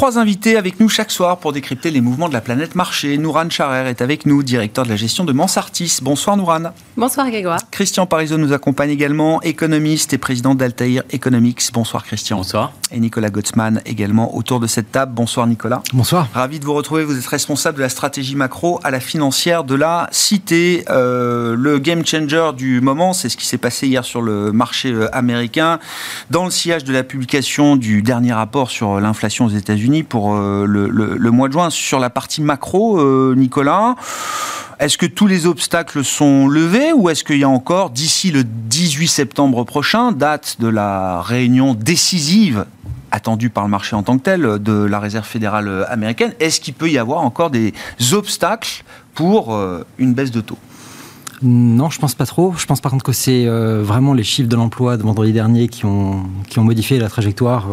3 invités avec nous chaque soir pour décrypter les mouvements de la planète marché. Nouran Charer est avec nous, directeur de la gestion de Mansartis. Bonsoir Nouran. Bonsoir Grégoire. Christian Parizeau nous accompagne également, économiste et président d'Altair Economics. Bonsoir Christian. Bonsoir. Et Nicolas Gottsman également autour de cette table. Bonsoir Nicolas. Bonsoir. Ravi de vous retrouver. Vous êtes responsable de la stratégie macro à la financière de la Cité. Le game changer du moment, c'est ce qui s'est passé hier sur le marché américain. Dans le sillage de la publication du dernier rapport sur l'inflation aux États-Unis pour le mois de juin, sur la partie macro, Nicolas, est-ce que tous les obstacles sont levés ou est-ce qu'il y a encore, d'ici le 18 septembre prochain, date de la réunion décisive attendue par le marché en tant que tel de la Réserve fédérale américaine, est-ce qu'il peut y avoir encore des obstacles pour une baisse de taux ? Non, je pense pas trop. Je pense par contre que c'est vraiment les chiffres de l'emploi de vendredi dernier qui ont modifié la trajectoire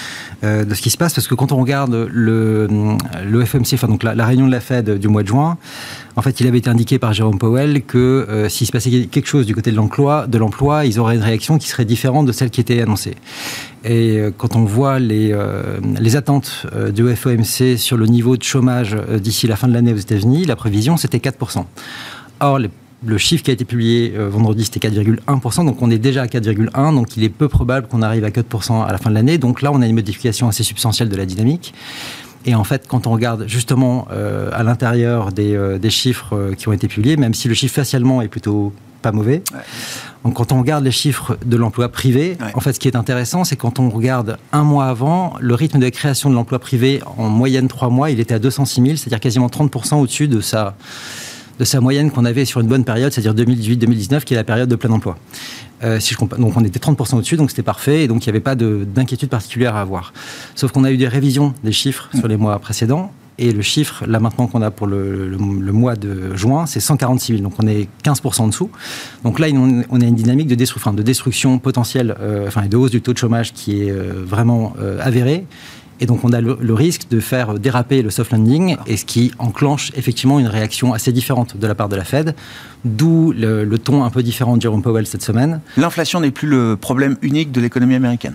de ce qui se passe, parce que quand on regarde le FOMC, enfin donc la réunion de la Fed du mois de juin, en fait, il avait été indiqué par Jérôme Powell que s'il se passait quelque chose du côté de l'emploi, ils auraient une réaction qui serait différente de celle qui était annoncée. Et quand on voit les attentes du FOMC sur le niveau de chômage d'ici la fin de l'année aux États-Unis, la prévision c'était 4%. Or, le chiffre qui a été publié vendredi, c'était 4,1%, donc on est déjà à 4,1%, donc il est peu probable qu'on arrive à 4% à la fin de l'année. Donc là, on a une modification assez substantielle de la dynamique. Et en fait, quand on regarde justement à l'intérieur des chiffres qui ont été publiés, même si le chiffre facialement est plutôt pas mauvais, donc quand on regarde les chiffres de l'emploi privé, en fait, ce qui est intéressant, c'est quand on regarde un mois avant, le rythme de création de l'emploi privé, en moyenne 3 mois, il était à 206 000, c'est-à-dire quasiment 30% au-dessus de sa moyenne qu'on avait sur une bonne période, c'est-à-dire 2018-2019, qui est la période de plein emploi. Donc on était 30% au-dessus, donc c'était parfait, et donc il n'y avait pas d'inquiétude particulière à avoir. Sauf qu'on a eu des révisions des chiffres sur les mois précédents, et le chiffre, là maintenant qu'on a pour le mois de juin, c'est 146 000, donc on est 15% en dessous. Donc là, on a une dynamique de destruction potentielle, et de hausse du taux de chômage qui est vraiment avérée. Et donc, on a le risque de faire déraper le soft landing, et ce qui enclenche effectivement une réaction assez différente de la part de la Fed, d'où le ton un peu différent de Jérôme Powell cette semaine. L'inflation n'est plus le problème unique de l'économie américaine.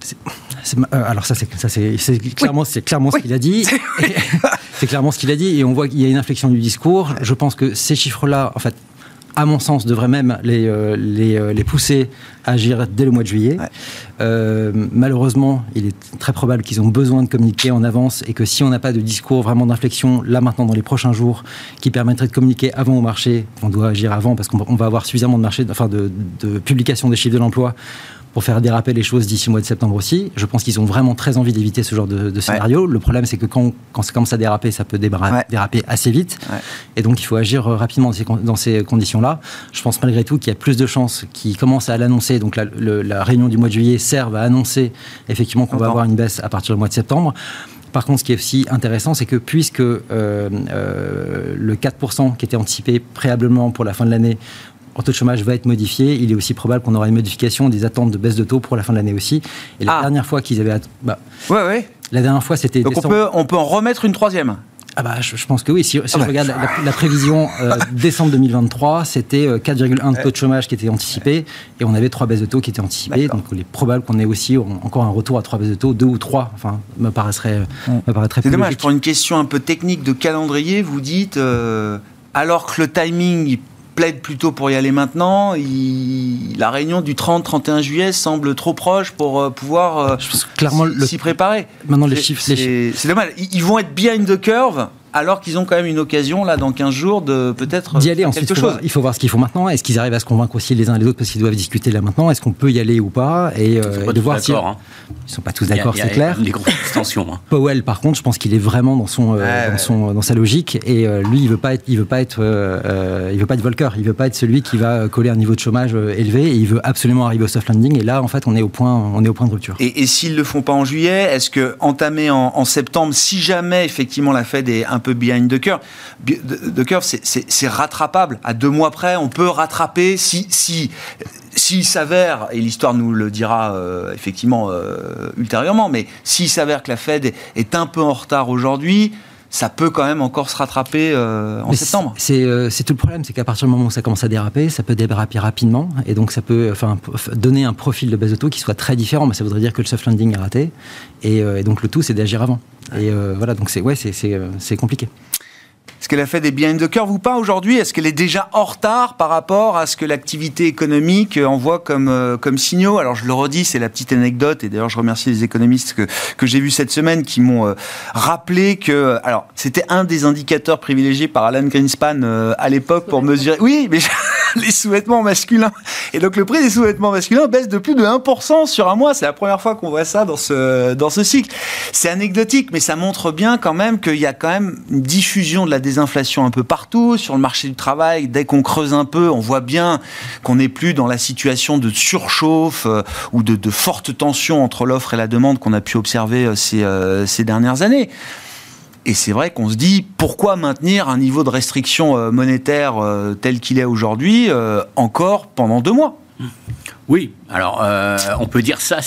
Alors c'est clairement ce qu'il a dit. C'est clairement ce qu'il a dit, et on voit qu'il y a une inflexion du discours. Je pense que ces chiffres-là, en fait, à mon sens, devraient même les pousser à agir dès le mois de juillet. Malheureusement, il est très probable qu'ils ont besoin de communiquer en avance, et que si on n'a pas de discours vraiment d'inflexion, là maintenant, dans les prochains jours, qui permettrait de communiquer avant au marché, on doit agir avant, parce qu'on va avoir suffisamment de publication des chiffres de l'emploi pour faire déraper les choses d'ici le mois de septembre aussi. Je pense qu'ils ont vraiment très envie d'éviter ce genre de scénario. Le problème, c'est que quand ça commence à déraper, ça peut déraper assez vite. Et donc, il faut agir rapidement dans ces conditions-là. Je pense malgré tout qu'il y a plus de chances qu'ils commencent à l'annoncer. Donc, la réunion du mois de juillet serve à annoncer effectivement qu'on va avoir une baisse à partir du mois de septembre. Par contre, ce qui est aussi intéressant, c'est que puisque le 4% qui était anticipé préalablement pour la fin de l'année en taux de chômage va être modifié, il est aussi probable qu'on aura une modification des attentes de baisse de taux pour la fin de l'année aussi. Et la dernière fois qu'ils avaient... La dernière fois, c'était... Donc on peut en remettre une troisième. Je pense que oui. Si je regarde la prévision décembre 2023, c'était 4,1 de taux de chômage qui était anticipé, et on avait 3 baisses de taux qui étaient anticipées. Donc il est probable qu'on ait aussi encore un retour à 3 baisses de taux, 2 ou 3, me paraîtrait C'est dommage, logique. Pour une question un peu technique de calendrier, vous dites, alors que le timing plaide plutôt pour y aller maintenant, la réunion du 30-31 juillet semble trop proche pour pouvoir s'y préparer. Maintenant, les chiffres... C'est dommage. Ils vont être behind the curve, alors qu'ils ont quand même une occasion, là, dans 15 jours, de peut-être d'y aller. Ensuite, quelque chose. Il faut voir ce qu'ils font maintenant. Est-ce qu'ils arrivent à se convaincre aussi les uns et les autres, parce qu'ils doivent discuter là maintenant? Est-ce qu'on peut y aller ou pas? Et de voir si... Ils ne sont pas tous d'accord, c'est clair. Il y a des grosses extensions. Powell, par contre, je pense qu'il est vraiment dans sa logique, et lui, il veut pas être volcker. Il veut pas être celui qui va coller un niveau de chômage élevé, et il veut absolument arriver au soft landing. Et là, en fait, on est au point de rupture. Et s'ils le font pas en juillet, est-ce que entamer en septembre, si jamais effectivement la Fed est un peu behind the curve, c'est rattrapable à 2 mois près, on peut rattraper s'il s'avère, et l'histoire nous le dira effectivement ultérieurement, mais s'il s'avère que la Fed est un peu en retard aujourd'hui, ça peut quand même encore se rattraper en septembre. C'est tout le problème, c'est qu'à partir du moment où ça commence à déraper, ça peut déraper rapidement, et donc ça peut donner un profil de baisse de taux qui soit très différent, mais ça voudrait dire que le soft landing est raté, et donc le tout, c'est d'agir avant. Et voilà, donc c'est compliqué. Est-ce qu'elle a fait des behind the curve ou pas aujourd'hui ? Est-ce qu'elle est déjà en retard par rapport à ce que l'activité économique envoie comme signaux ? Alors je le redis, c'est la petite anecdote, et d'ailleurs je remercie les économistes que j'ai vus cette semaine qui m'ont rappelé que... Alors c'était un des indicateurs privilégiés par Alan Greenspan à l'époque pour mesurer... Oui, mais les sous-vêtements masculins. Et donc le prix des sous-vêtements masculins baisse de plus de 1% sur un mois. C'est la première fois qu'on voit ça dans ce cycle. C'est anecdotique, mais ça montre bien quand même qu'il y a quand même une diffusion de la désinflation un peu partout. Sur le marché du travail, dès qu'on creuse un peu, on voit bien qu'on n'est plus dans la situation de surchauffe ou de forte tension entre l'offre et la demande qu'on a pu observer ces dernières années. Et c'est vrai qu'on se dit, pourquoi maintenir un niveau de restriction monétaire tel qu'il est aujourd'hui encore pendant 2 mois ? Oui, alors on peut dire ça.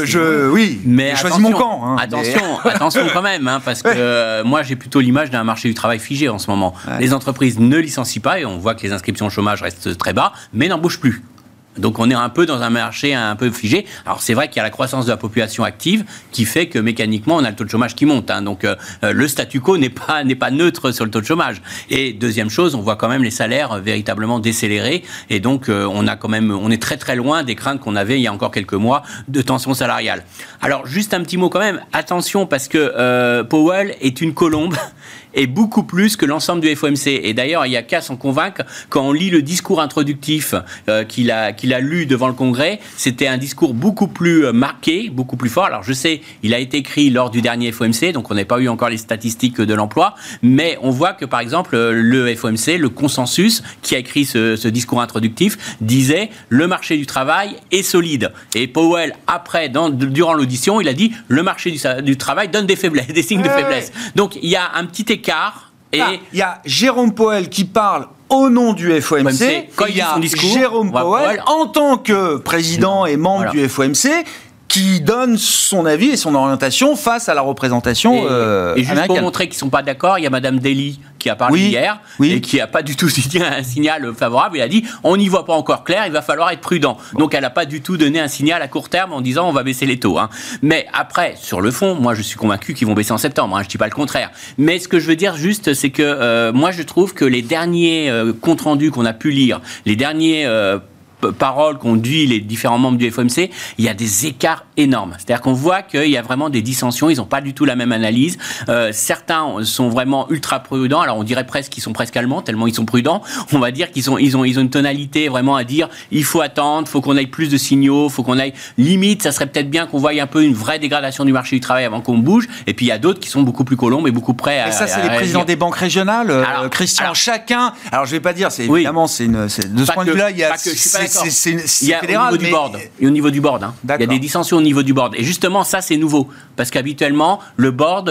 Oui, mais j'ai choisi mon camp. Hein, attention quand même, hein, parce que moi j'ai plutôt l'image d'un marché du travail figé en ce moment. Ouais. Les entreprises ne licencient pas et on voit que les inscriptions au chômage restent très bas, mais n'embauchent plus. Donc on est un peu dans un marché un peu figé. Alors c'est vrai qu'il y a la croissance de la population active qui fait que mécaniquement on a le taux de chômage qui monte. Hein. Donc le statu quo n'est pas neutre sur le taux de chômage. Et deuxième chose, on voit quand même les salaires véritablement décélérer. Et donc on est très très loin des craintes qu'on avait il y a encore quelques mois de tension salariale. Alors juste un petit mot quand même. Attention parce que Powell est une colombe. Et beaucoup plus que l'ensemble du FOMC. Et d'ailleurs, il n'y a qu'à s'en convaincre, quand on lit le discours introductif qu'il a lu devant le Congrès, c'était un discours beaucoup plus marqué, beaucoup plus fort. Alors je sais, il a été écrit lors du dernier FOMC, donc on n'a pas eu encore les statistiques de l'emploi, mais on voit que par exemple, le FOMC, le consensus qui a écrit ce discours introductif, disait le marché du travail est solide. Et Powell, après, durant l'audition, il a dit le marché du travail donne des faiblesses, des signes de faiblesse. Donc il y a un petit écart. Et il y a Jérôme Powell qui parle au nom du FOMC. Quand il y a son discours, Jérôme Powell, en tant que président et membre du FOMC, qui donne son avis et son orientation face à la représentation et juste américaine. Pour montrer qu'ils ne sont pas d'accord, il y a Madame Daly qui a parlé hier et qui n'a pas du tout dit un signal favorable. Il a dit on n'y voit pas encore clair, il va falloir être prudent. Donc elle n'a pas du tout donné un signal à court terme en disant on va baisser les taux. Hein. Mais après, sur le fond, moi je suis convaincu qu'ils vont baisser en septembre. Hein, je ne dis pas le contraire. Mais ce que je veux dire juste, c'est que moi je trouve que les derniers comptes rendus qu'on a pu lire, les derniers paroles qu'ont dit les différents membres du FOMC, il y a des écarts énormes. C'est-à-dire qu'on voit qu'il y a vraiment des dissensions, ils n'ont pas du tout la même analyse. Certains sont vraiment ultra prudents, alors on dirait presque qu'ils sont presque allemands, tellement ils sont prudents. On va dire qu'ils ont une tonalité vraiment à dire, il faut attendre, il faut qu'on aille plus de signaux, il faut qu'on aille limite, ça serait peut-être bien qu'on voie un peu une vraie dégradation du marché du travail avant qu'on bouge, et puis il y a d'autres qui sont beaucoup plus colombes et beaucoup prêts à... Et ça, c'est les présidents des banques régionales, Christian, chacun... Alors je ne vais pas dire, évidemment, de ce point de vue-là, il y a... Il y a fédéral, au niveau du board. Hein. Il y a des dissensions au niveau du board. Et justement, ça, c'est nouveau. Parce qu'habituellement, le board,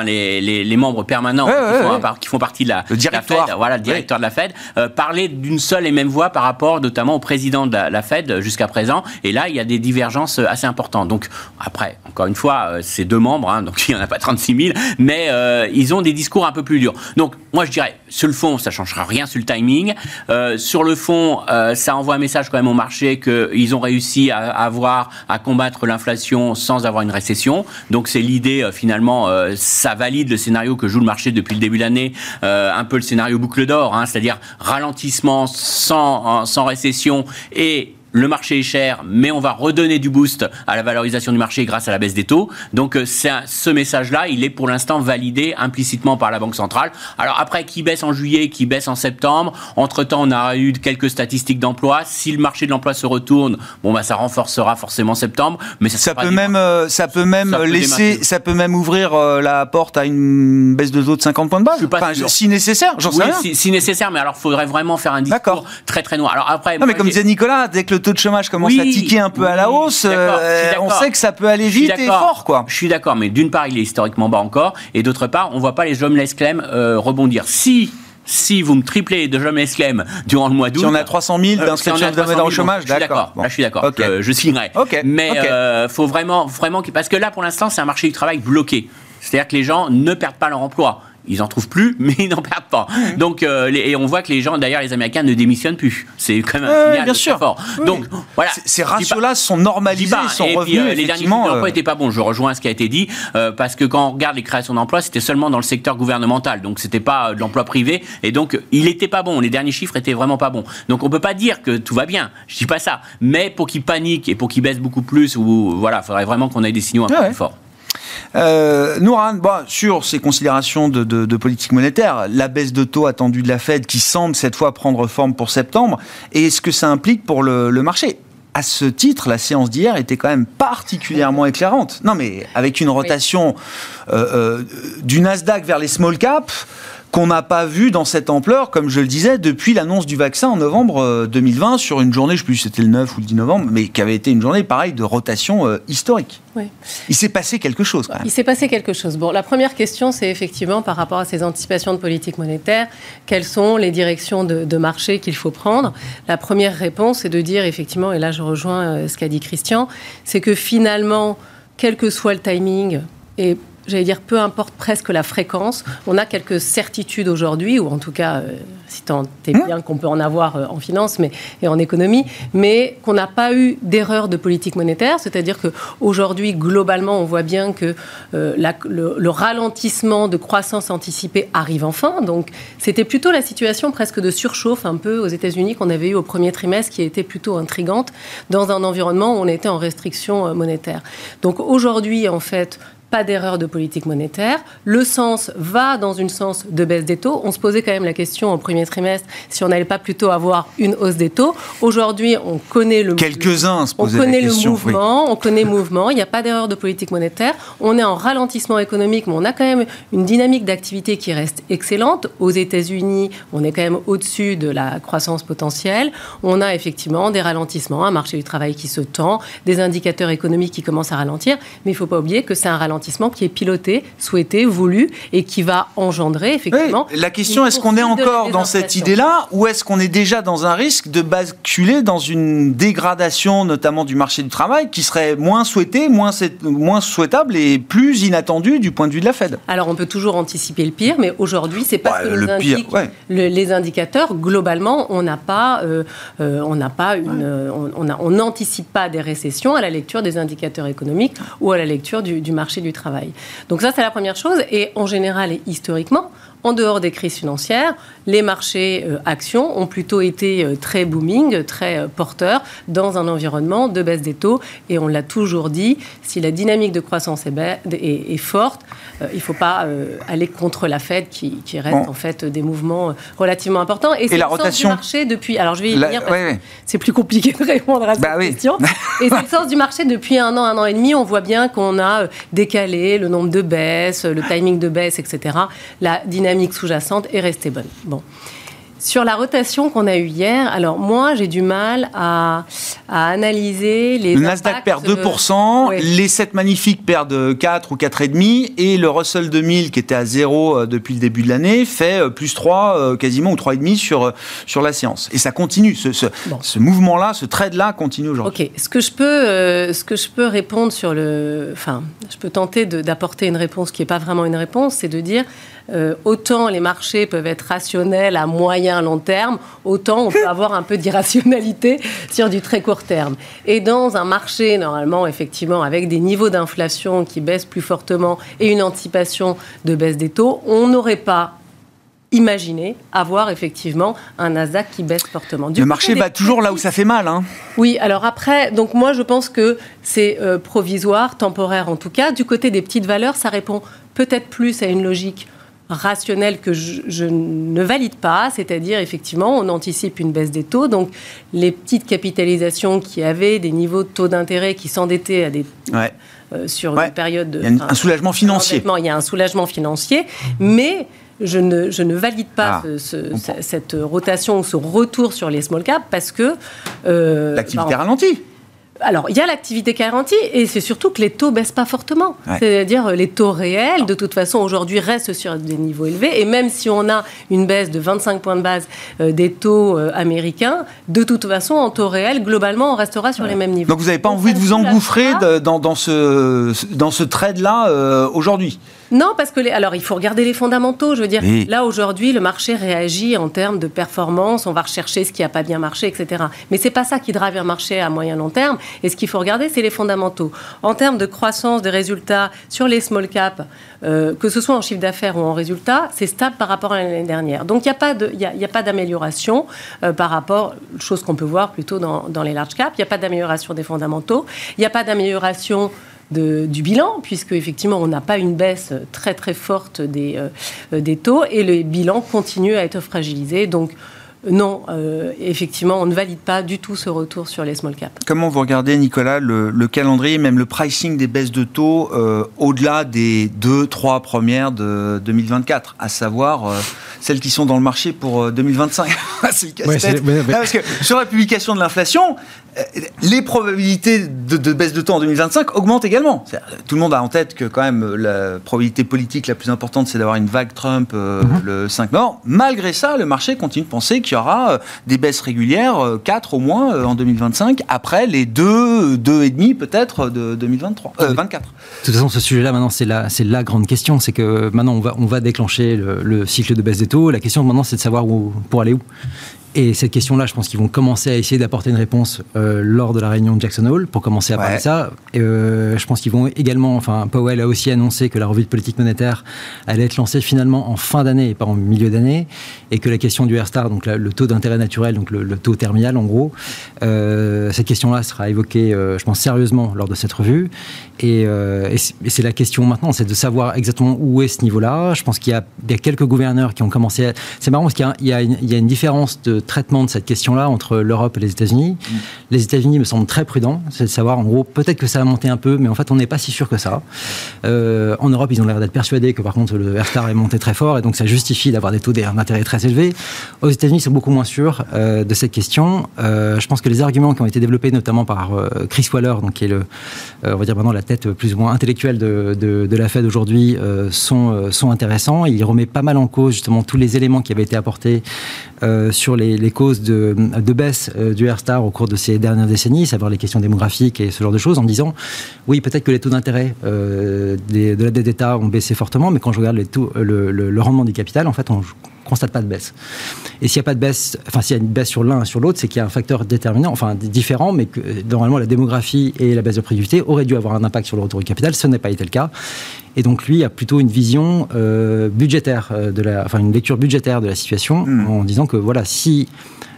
les membres permanents qui font partie de la Fed, le directeur de la Fed, parlaient d'une seule et même voix par rapport notamment au président de la Fed jusqu'à présent. Et là, il y a des divergences assez importantes. Donc, après, encore une fois, c'est 2 membres, hein, donc il n'y en a pas 36 000, mais ils ont des discours un peu plus durs. Donc, moi, je dirais, sur le fond, ça ne changera rien sur le timing. Sur le fond, ça envoie un message quand même au marché qu'ils ont réussi à combattre l'inflation sans avoir une récession. Donc c'est l'idée finalement, ça valide le scénario que joue le marché depuis le début de l'année, un peu le scénario boucle d'or, hein, c'est-à-dire ralentissement sans récession et le marché est cher, mais on va redonner du boost à la valorisation du marché grâce à la baisse des taux. Donc ce message-là, il est pour l'instant validé implicitement par la Banque centrale. Alors après, qui baisse en juillet, qui baisse en septembre, entre-temps, on a eu quelques statistiques d'emploi. Si le marché de l'emploi se retourne, ça renforcera forcément septembre. Mais ça peut même ouvrir la porte à une baisse de taux de 50 points de base. Si nécessaire, j'en sais rien. Si nécessaire, mais alors il faudrait vraiment faire un discours très très noir. Alors après, non, mais comme disait Nicolas, dès que le taux de chômage commence à tiquer un peu à la hausse, on sait que ça peut aller vite et fort, quoi. Je suis d'accord, mais d'une part, il est historiquement bas encore, et d'autre part, on ne voit pas les jobless claims rebondir. Si vous me triplez de jobless claims durant le mois d'août... Si on a 300 000 d'inscriptions de au chômage, d'accord. Là, je suis d'accord. Okay. Je signerai. Okay. Mais faut vraiment... Parce que là, pour l'instant, c'est un marché du travail bloqué. C'est-à-dire que les gens ne perdent pas leur emploi. Ils en trouvent plus, mais ils n'en perdent pas. Donc, et on voit que les gens, d'ailleurs, les Américains ne démissionnent plus. C'est quand même un signal très fort. Oui. Donc, voilà. Ces ratios-là sont normalisés, ils sont revenus. Puis, les derniers chiffres d'emploi n'étaient pas bons. Je rejoins ce qui a été dit, parce que quand on regarde les créations d'emplois, c'était seulement dans le secteur gouvernemental. Donc, c'était pas de l'emploi privé. Et donc, il n'était pas bon. Les derniers chiffres étaient vraiment pas bons. Donc, on peut pas dire que tout va bien. Je dis pas ça. Mais pour qu'ils paniquent et pour qu'ils baissent beaucoup plus, voilà, il faudrait vraiment qu'on ait des signaux un peu plus forts. Nourhan, sur ces considérations de politique monétaire, la baisse de taux attendue de la Fed qui semble cette fois prendre forme pour septembre, et est-ce que ça implique pour le marché ? À ce titre, la séance d'hier était quand même particulièrement éclairante. Non, mais avec une rotation du Nasdaq vers les small caps qu'on n'a pas vu dans cette ampleur, comme je le disais, depuis l'annonce du vaccin en novembre 2020, sur une journée, je ne sais plus si c'était le 9 ou le 10 novembre, mais qui avait été une journée, pareil, de rotation historique. Oui. Il s'est passé quelque chose, quand même. Il s'est passé quelque chose. Bon, la première question, c'est effectivement par rapport à ces anticipations de politique monétaire, quelles sont les directions de marché qu'il faut prendre ? La première réponse, c'est de dire, effectivement, et là je rejoins ce qu'a dit Christian, c'est que finalement, quel que soit le timing, et j'allais dire, peu importe presque la fréquence, on a quelques certitudes aujourd'hui, ou en tout cas, si tant est bien qu'on peut en avoir en finance et en économie, mais qu'on n'a pas eu d'erreur de politique monétaire, c'est-à-dire qu'aujourd'hui, globalement, on voit bien que le ralentissement de croissance anticipée arrive enfin. Donc, c'était plutôt la situation presque de surchauffe un peu aux États-Unis qu'on avait eu au premier trimestre, qui était plutôt intrigante, dans un environnement où on était en restriction monétaire. Donc, aujourd'hui, en fait, pas d'erreur de politique monétaire. Le sens va dans une sens de baisse des taux. On se posait quand même la question au premier trimestre si on n'allait pas plutôt avoir une hausse des taux. Aujourd'hui, on connaît le quelques-uns se posaient la question. On connaît le mouvement. Il n'y a pas d'erreur de politique monétaire. On est en ralentissement économique, mais on a quand même une dynamique d'activité qui reste excellente. Aux États-Unis, on est quand même au-dessus de la croissance potentielle. On a effectivement des ralentissements, un marché du travail qui se tend, des indicateurs économiques qui commencent à ralentir. Mais il ne faut pas oublier que c'est un ralentissement qui est piloté, souhaité, voulu et qui va engendrer effectivement... Oui, la question, est-ce qu'on est encore dans cette idée-là ou est-ce qu'on est déjà dans un risque de basculer dans une dégradation notamment du marché du travail qui serait moins souhaitée, moins souhaitable et plus inattendue du point de vue de la Fed? Alors on peut toujours anticiper le pire, mais aujourd'hui c'est pas ce que nous indiquent les indicateurs. Globalement, on n'anticipe pas des récessions à la lecture des indicateurs économiques ou à la lecture du marché du travail. Donc ça, c'est la première chose. Et en général et historiquement, en dehors des crises financières, les marchés actions ont plutôt été très booming, très porteurs dans un environnement de baisse des taux. Et on l'a toujours dit, si la dynamique de croissance est forte, il ne faut pas aller contre la Fed qui reste en fait des mouvements relativement importants. Et c'est la le rotation sens du marché depuis... Alors je vais y venir parce que c'est plus compliqué de répondre à cette question. Et c'est le sens du marché depuis un an et demi. On voit bien qu'on a décalé le nombre de baisses, le timing de baisse, etc. La dynamique sous-jacente est restée bonne. Bon. Sur la rotation qu'on a eue hier, alors moi, j'ai du mal à analyser les... Le Nasdaq perd 2%, les 7 magnifiques perdent 4 ou 4,5%, et le Russell 2000, qui était à 0 depuis le début de l'année, fait plus 3 quasiment, ou 3,5% sur la séance. Et ça continue, ce mouvement-là, ce trade-là continue aujourd'hui. Ok, ce que je peux répondre sur le... Enfin, je peux tenter d'apporter une réponse qui n'est pas vraiment une réponse, c'est de dire... autant les marchés peuvent être rationnels à moyen long terme, autant on peut avoir un peu d'irrationalité sur du très court terme. Et dans un marché, normalement, effectivement, avec des niveaux d'inflation qui baissent plus fortement et une anticipation de baisse des taux, on n'aurait pas imaginé avoir effectivement un Nasdaq qui baisse fortement. Le marché va toujours là où ça fait mal. Hein. Oui, alors après, donc moi je pense que c'est provisoire, temporaire en tout cas. Du côté des petites valeurs, ça répond peut-être plus à une logique rationnel que je ne valide pas, c'est-à-dire effectivement on anticipe une baisse des taux, donc les petites capitalisations qui avaient des niveaux de taux d'intérêt qui s'endettaient à des sur une période de... Il y a un soulagement financier. Il y a un soulagement financier, mais je ne valide pas cette rotation ou ce retour sur les small caps parce que... l'activité ralentit. Alors, il y a l'activité qui ralentit et c'est surtout que les taux ne baissent pas fortement. Ouais. C'est-à-dire les taux réels, de toute façon, aujourd'hui, restent sur des niveaux élevés. Et même si on a une baisse de 25 points de base des taux américains, de toute façon, en taux réel, globalement, on restera sur les mêmes niveaux. Donc, vous n'avez pas envie de vous engouffrer dans ce trade-là aujourd'hui ? Non, parce que alors il faut regarder les fondamentaux. Je veux dire, là aujourd'hui, le marché réagit en termes de performance. On va rechercher ce qui n'a pas bien marché, etc. Mais c'est pas ça qui drive un marché à moyen long terme. Et ce qu'il faut regarder, c'est les fondamentaux. En termes de croissance, de résultats sur les small caps, que ce soit en chiffre d'affaires ou en résultats, c'est stable par rapport à l'année dernière. Donc il n'y a pas d'amélioration par rapport, chose qu'on peut voir plutôt dans les large caps. Il n'y a pas d'amélioration des fondamentaux. Il n'y a pas d'amélioration du bilan, puisque effectivement on n'a pas une baisse très très forte des taux et le bilan continue à être fragilisé. Donc non, effectivement, on ne valide pas du tout ce retour sur les small caps. Comment vous regardez, Nicolas, le calendrier, même le pricing des baisses de taux au-delà des 2-3 premières de 2024, à savoir celles qui sont dans le marché pour 2025 C'est le casse-tête. Parce que sur la publication de l'inflation, les probabilités de baisse de taux en 2025 augmentent également. Tout le monde a en tête que quand même la probabilité politique la plus importante, c'est d'avoir une vague Trump le 5 novembre. Malgré ça, le marché continue de penser qu'il y aura des baisses régulières, 4 au moins en 2025, après les 2,5 peut-être de 2023, 24. De toute façon, ce sujet-là, maintenant, c'est la grande question. C'est que maintenant, on va déclencher le cycle de baisse des taux. La question maintenant, c'est de savoir pour aller où. Et cette question-là, je pense qu'ils vont commencer à essayer d'apporter une réponse lors de la réunion de Jackson Hole pour commencer à parler de ça. Je pense qu'ils vont également, Powell a aussi annoncé que la revue de politique monétaire allait être lancée finalement en fin d'année et pas en milieu d'année, et que la question du R-star, donc le taux d'intérêt naturel, donc le taux terminal en gros, cette question-là sera évoquée, je pense, sérieusement lors de cette revue. Et c'est la question maintenant, c'est de savoir exactement où est ce niveau-là. Je pense qu'il y a quelques gouverneurs qui ont commencé C'est marrant parce qu'il y a une différence de traitement de cette question-là entre l'Europe et les États-Unis. Les États-Unis me semblent très prudents, c'est de savoir, en gros, peut-être que ça a monté un peu, mais en fait, on n'est pas si sûr que ça. En Europe, ils ont l'air d'être persuadés que, par contre, le R-star est monté très fort, et donc ça justifie d'avoir des taux d'intérêt très élevés. Aux États-Unis, ils sont beaucoup moins sûrs de cette question. Je pense que les arguments qui ont été développés, notamment par Chris Waller, donc qui est on va dire maintenant la tête plus ou moins intellectuelle de la Fed aujourd'hui, sont intéressants. Il remet pas mal en cause, justement, tous les éléments qui avaient été apportés sur les causes de baisse du R-star au cours de ces dernières décennies, savoir les questions démographiques et ce genre de choses, en disant, oui, peut-être que les taux d'intérêt de la dette d'État ont baissé fortement, mais quand je regarde le rendement du capital, en fait, on constate pas de baisse. Et s'il n'y a pas de baisse, s'il y a une baisse sur l'un et sur l'autre, c'est qu'il y a un facteur déterminant, différent, mais que normalement la démographie et la baisse de productivité auraient dû avoir un impact sur le retour du capital. Ce n'est pas été le cas. Et donc lui a plutôt une vision budgétaire, une lecture budgétaire de la situation, en disant que voilà, si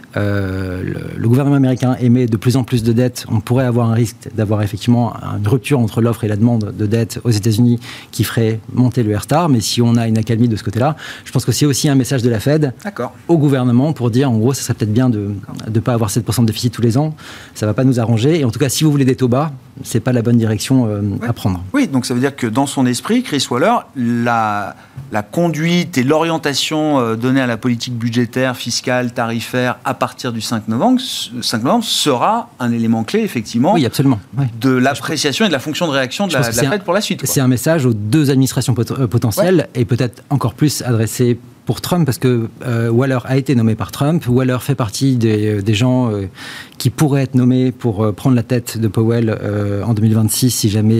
le gouvernement américain émet de plus en plus de dettes, on pourrait avoir un risque d'avoir effectivement une rupture entre l'offre et la demande de dettes aux États-Unis qui ferait monter le R-star. Mais si on a une accalmie de ce côté-là, je pense que c'est aussi un message de la Fed au gouvernement pour dire, en gros, ça serait peut-être bien de ne pas avoir 7% de déficit tous les ans. Ça ne va pas nous arranger. Et en tout cas, si vous voulez des taux bas, ce n'est pas la bonne direction à prendre. Oui, donc ça veut dire que dans son esprit, Chris Waller, la conduite et l'orientation donnée à la politique budgétaire, fiscale, tarifaire à partir du 5 novembre sera un élément clé, effectivement, oui, absolument. De l'appréciation et de la fonction de réaction de la Fed pour la suite. C'est un message aux deux administrations potentielles et peut-être encore plus adressé pour Trump, parce que Waller a été nommé par Trump. Waller fait partie des gens qui pourraient être nommés pour prendre la tête de Powell en 2026 si jamais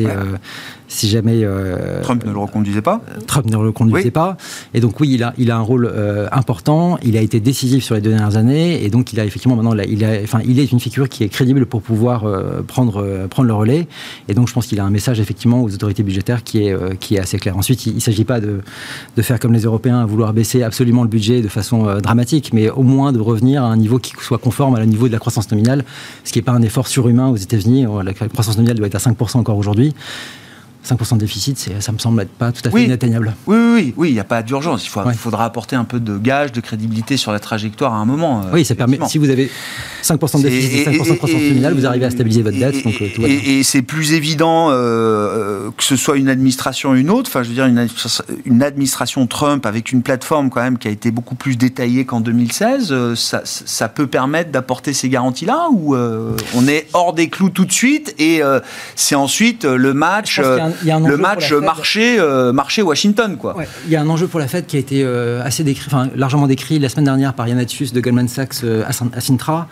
Trump ne le reconduisait pas. Pas. Et donc oui, il a un rôle important. Il a été décisif sur les 2 dernières années, et donc il a effectivement maintenant, il est une figure qui est crédible pour pouvoir prendre le relais. Et donc je pense qu'il a un message effectivement aux autorités budgétaires qui est assez clair. Ensuite, il ne s'agit pas de faire comme les Européens, à vouloir baisser absolument le budget de façon dramatique, mais au moins de revenir à un niveau qui soit conforme à le niveau de la croissance nominale, ce qui n'est pas un effort surhumain aux États-Unis. La croissance nominale doit être à 5% encore aujourd'hui. 5% de déficit, ça me semble être pas tout à fait inatteignable. Oui, il n'y a pas d'urgence. Il faudra apporter un peu de gage, de crédibilité sur la trajectoire à un moment. Oui, ça permet. Si vous avez 5% de déficit, 5% de croissance nominale, vous arrivez à stabiliser votre dette. Donc, tout va bien. Et c'est plus évident que ce soit une administration ou une autre. Enfin, je veux dire, une administration Trump avec une plateforme quand même qui a été beaucoup plus détaillée qu'en 2016. Ça peut permettre d'apporter ces garanties-là, ou on est hors des clous tout de suite et c'est ensuite le match. Le match marché Washington, quoi. Ouais, il y a un enjeu pour la Fed qui a été largement décrit la semaine dernière par Yann Attius de Goldman Sachs à Sintra,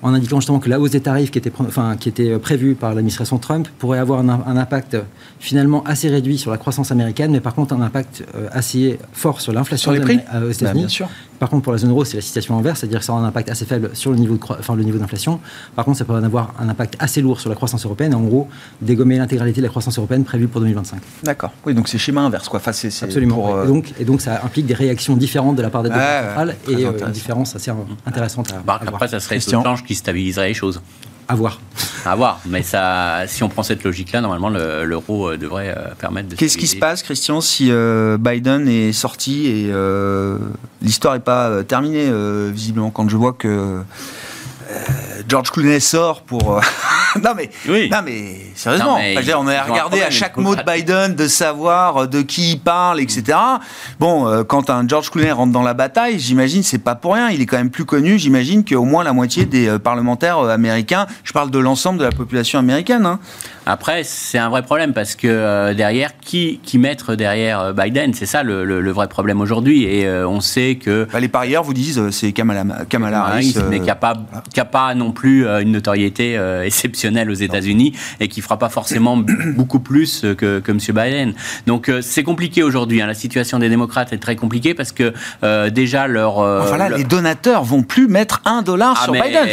en indiquant justement que la hausse des tarifs qui était prévue par l'administration Trump pourrait avoir un impact finalement assez réduit sur la croissance américaine, mais par contre un impact assez fort sur l'inflation aux États-Unis. Bien sûr. Par contre, pour la zone euro, c'est la situation inverse, c'est-à-dire que ça aura un impact assez faible sur le niveau d'inflation. Par contre, ça peut avoir un impact assez lourd sur la croissance européenne et en gros, dégommer l'intégralité de la croissance européenne prévue pour 2025. D'accord. Oui, donc c'est schéma inverse, quoi. Enfin, absolument. Et donc, ça implique des réactions différentes de la part des deux banques centrales et une différence assez intéressante à voir. Après, ça serait ce change qui stabiliserait les choses. À voir. Mais ça, si on prend cette logique-là, normalement, l'euro devrait permettre de... Qu'est-ce qui se passe, Christian, si Biden est sorti et l'histoire n'est pas terminée, visiblement, quand je vois que George Clooney sort pour... Non mais sérieusement, on a regardé à chaque mot de Biden de savoir de qui il parle, etc. Bon, quand un George Clooney rentre dans la bataille, j'imagine c'est pas pour rien. Il est quand même plus connu. J'imagine qu'au moins la moitié des parlementaires américains. Je parle de l'ensemble de la population américaine. Hein. Après, c'est un vrai problème parce que derrière, qui mettre derrière Biden, c'est ça le vrai problème aujourd'hui. Et on sait que les parieurs vous disent c'est Kamala Harris, mais qui a pas non plus une notoriété exceptionnelle aux États-Unis et qui fera pas forcément beaucoup plus que M. Biden. Donc c'est compliqué aujourd'hui. La situation des démocrates est très compliquée parce que déjà les donateurs vont plus mettre $1 sur Biden.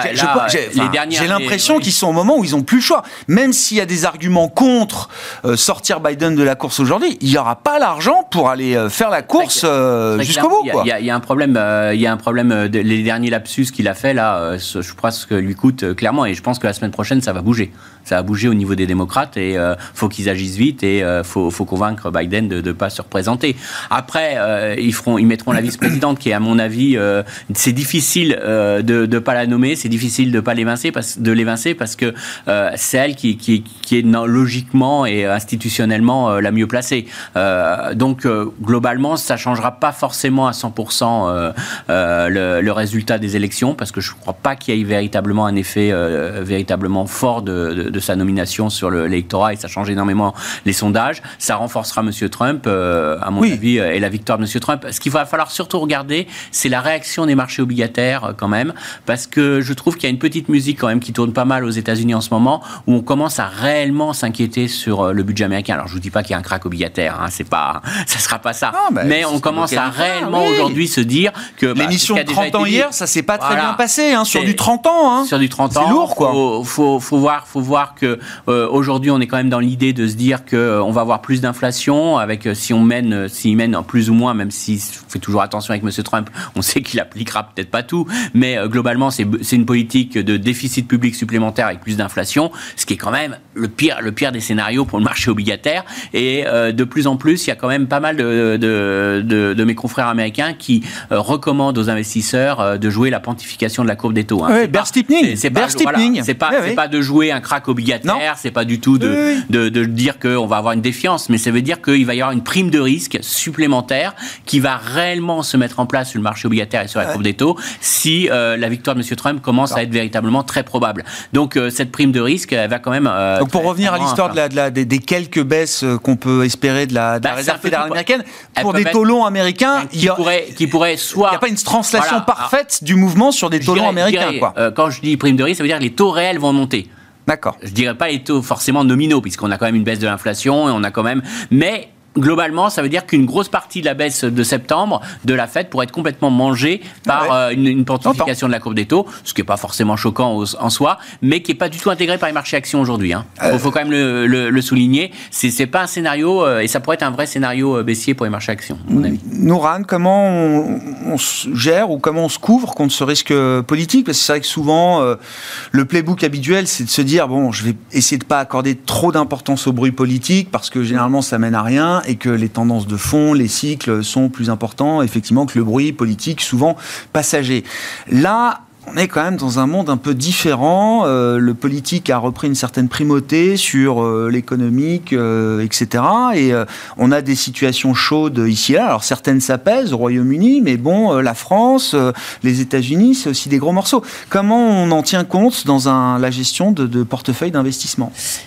J'ai l'impression qu'ils sont au moment où ils ont plus le choix. Même s'il y a des arguments contre sortir Biden de la course aujourd'hui, il n'y aura pas l'argent pour aller faire la course jusqu'au bout. Il y a un problème. Les derniers lapsus qu'il a fait là, je crois que lui coûte clairement. Et je pense que la semaine prochaine, ça va bouger. Ça va bouger au niveau des démocrates et faut qu'ils agissent vite et faut convaincre Biden de ne pas se représenter. Après, ils mettront la vice-présidente qui est, à mon avis, c'est difficile de pas la nommer, c'est difficile de pas l'évincer parce que c'est elle qui est logiquement et institutionnellement la mieux placée. Donc globalement, ça changera pas forcément à 100% le résultat des élections parce que je crois pas qu'il y ait véritablement un effet véritablement fort de sa nomination sur l'électorat et ça change énormément les sondages. Ça renforcera M. Trump, à mon avis, et la victoire de M. Trump. Ce qu'il va falloir surtout regarder, c'est la réaction des marchés obligataires quand même, parce que je trouve qu'il y a une petite musique quand même qui tourne pas mal aux États-Unis en ce moment, où on commence à réellement s'inquiéter sur le budget américain. Alors je vous dis pas qu'il y a un crack obligataire, ça sera pas ça. Mais on commence à réellement aujourd'hui se dire que l'émission de 30 ans hier, ça s'est pas très bien passé sur du 30 ans. Sur du 30 ans, c'est lourd quoi. Faut voir que aujourd'hui on est quand même dans l'idée de se dire que on va avoir plus d'inflation avec s'il mène plus ou moins, même s'il fait toujours attention avec M. Trump, on sait qu'il appliquera peut-être pas tout, mais globalement c'est une politique de déficit public supplémentaire avec plus d'inflation, ce qui est quand même le pire des scénarios pour le marché obligataire. Et de plus en plus, il y a quand même pas mal de mes confrères américains qui recommandent aux investisseurs de jouer la pontification de la courbe des taux. Bear steepening. C'est pas de jouer un crack obligataire, c'est pas du tout de dire qu'on va avoir une défiance, mais ça veut dire qu'il va y avoir une prime de risque supplémentaire qui va réellement se mettre en place sur le marché obligataire et sur la courbe des taux si la victoire de M. Trump commence à être véritablement très probable. Donc cette prime de risque, elle va quand même... Donc pour revenir à l'histoire des quelques baisses qu'on peut espérer de la Réserve fédérale américaine, pour des taux longs américains, qui pourrait soit... Il n'y a pas une translation parfaite du mouvement sur des taux longs américains. Quand je dis prime de risque, ça veut dire que les taux réels vont monter. D'accord. Je dirais pas les taux forcément nominaux, puisqu'on a quand même une baisse de l'inflation et on a quand même... Mais globalement, ça veut dire qu'une grosse partie de la baisse de septembre de la Fed pourrait être complètement mangée par une pontification de la courbe des taux, ce qui n'est pas forcément choquant en soi, mais qui n'est pas du tout intégré par les marchés actions aujourd'hui. Il faut quand même le souligner. C'est pas un scénario, et ça pourrait être un vrai scénario baissier pour les marchés actions, à mon avis. Nourane, comment on se gère ou comment on se couvre contre ce risque politique ? Parce que c'est vrai que souvent, le playbook habituel, c'est de se dire, bon, je vais essayer de ne pas accorder trop d'importance au bruit politique, parce que généralement, ça mène à rien, et que les tendances de fond, les cycles sont plus importants, effectivement, que le bruit politique, souvent passager. Là, on est quand même dans un monde un peu différent. Le politique a repris une certaine primauté sur l'économique, etc. Et on a des situations chaudes ici et là. Alors certaines s'apaisent au Royaume-Uni, mais bon, la France, les États-Unis, c'est aussi des gros morceaux. Comment on en tient compte dans la gestion de portefeuille d'investissement ?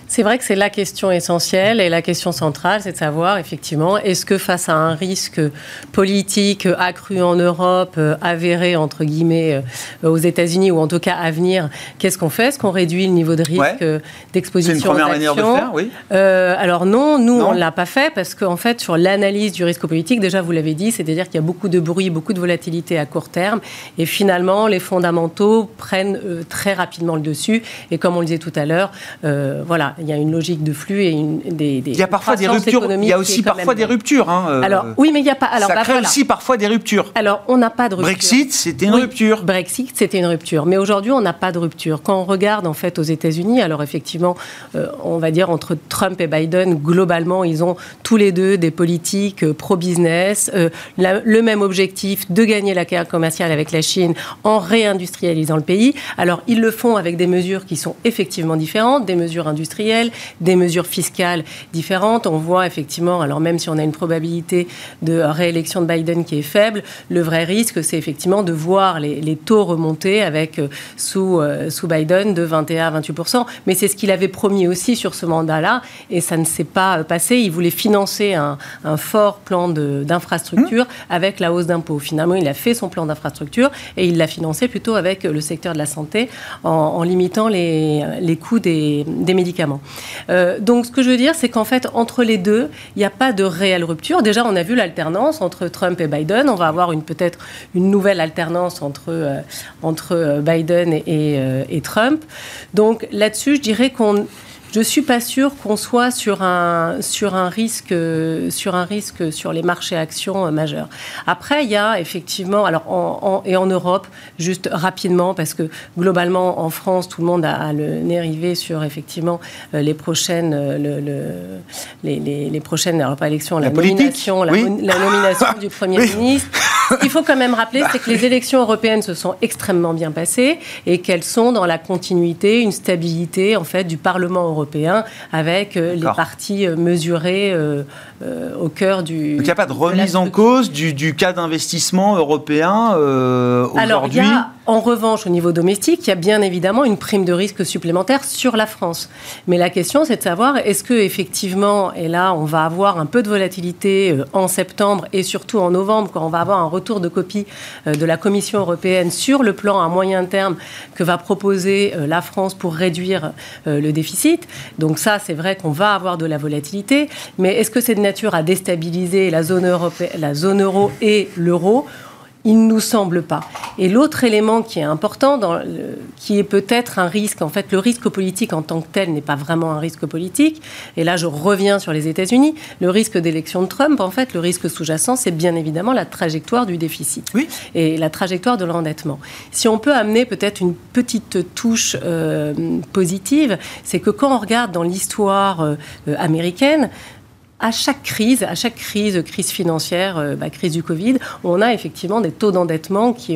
C'est vrai que c'est la question essentielle et la question centrale, c'est de savoir effectivement, est-ce que face à un risque politique accru en Europe, avéré entre guillemets aux États-Unis ou en tout cas à venir, qu'est-ce qu'on fait? Est-ce qu'on réduit le niveau de risque d'exposition? C'est une première manière de faire, oui. Alors non, on ne l'a pas fait parce qu'en fait sur l'analyse du risque politique, déjà vous l'avez dit, c'est-à-dire qu'il y a beaucoup de bruit, beaucoup de volatilité à court terme et finalement les fondamentaux prennent très rapidement le dessus et comme on le disait tout à l'heure, voilà. Il y a une logique de flux et il y a parfois des ruptures. Il y a aussi parfois des ruptures. Alors oui, mais il n'y a pas. Alors, ça crée aussi parfois des ruptures. Alors on n'a pas de rupture. Brexit, c'était une rupture. Brexit, c'était une rupture. Mais aujourd'hui, on n'a pas de rupture. Quand on regarde en fait aux États-Unis, alors effectivement, on va dire entre Trump et Biden, globalement, ils ont tous les deux des politiques pro-business, le même objectif de gagner la guerre commerciale avec la Chine en réindustrialisant le pays. Alors ils le font avec des mesures qui sont effectivement différentes, des mesures industrielles, des mesures fiscales différentes. On voit effectivement, alors même si on a une probabilité de réélection de Biden qui est faible, le vrai risque, c'est effectivement de voir les taux remonter avec sous Biden de 21 à 28%. Mais c'est ce qu'il avait promis aussi sur ce mandat-là et ça ne s'est pas passé. Il voulait financer un fort plan d'infrastructure avec la hausse d'impôts. Finalement, il a fait son plan d'infrastructure et il l'a financé plutôt avec le secteur de la santé en limitant les coûts des médicaments. Donc, ce que je veux dire, c'est qu'en fait, entre les deux, il n'y a pas de réelle rupture. Déjà, on a vu l'alternance entre Trump et Biden. On va avoir peut-être une nouvelle alternance entre Biden et Trump. Donc, là-dessus, je dirais je ne suis pas sûre qu'on soit sur un risque sur les marchés actions majeurs. Après, il y a effectivement, alors et en Europe, juste rapidement, parce que globalement en France, tout le monde a le nez rivé sur effectivement les prochaines, les prochaines, alors pas élections, la nomination du Premier ministre. Ce qu'il faut quand même rappeler, c'est que les élections européennes se sont extrêmement bien passées et qu'elles sont dans la continuité, une stabilité en fait du Parlement européen avec les partis mesurés au cœur du... Donc il n'y a pas de remise en cause du cas d'investissement européen aujourd'hui? Alors il y a en revanche au niveau domestique, il y a bien évidemment une prime de risque supplémentaire sur la France. Mais la question c'est de savoir est-ce que effectivement, et là on va avoir un peu de volatilité en septembre et surtout en novembre quand on va avoir un retour de copie de la Commission européenne sur le plan à moyen terme que va proposer la France pour réduire le déficit. Donc ça, c'est vrai qu'on va avoir de la volatilité. Mais est-ce que c'est de nature à déstabiliser la zone euro et l'euro ? Il ne nous semble pas. Et l'autre élément qui est important, qui est peut-être un risque, en fait, le risque politique en tant que tel n'est pas vraiment un risque politique. Et là, je reviens sur les États-Unis. Le risque d'élection de Trump, en fait, le risque sous-jacent, c'est bien évidemment la trajectoire du déficit et la trajectoire de l'endettement. Si on peut amener peut-être une petite touche positive, c'est que quand on regarde dans l'histoire américaine, à chaque crise financière, crise du Covid, on a effectivement des taux d'endettement qui